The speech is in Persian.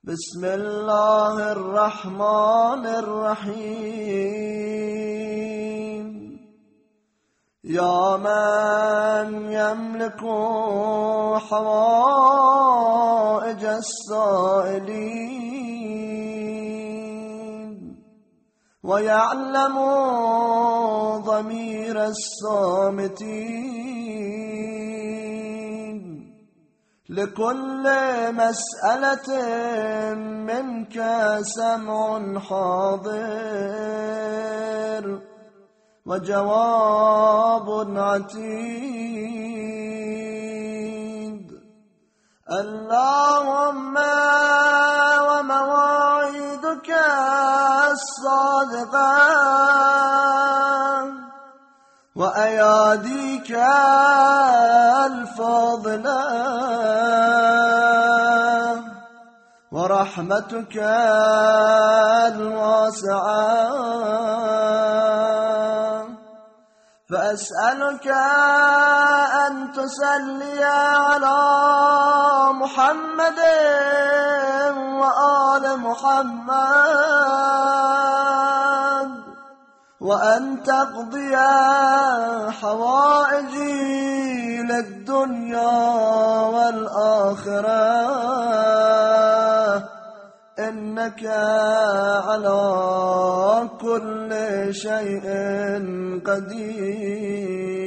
بسم الله الرحمن الرحيم. يا من يملك حوائج السائلين ويعلم ضمير الصامتين، لكل مسألة منك سمع حاضر وجواب عتيد. اللهم ومواعيدك الصادقة وأياديك الفاضلة ورحمتك الواسعة، فأسألك أن تصلي على محمد وآل محمد، وأن تقضي حوائجي للدنيا والآخرة، إنك على كل شيء قدير.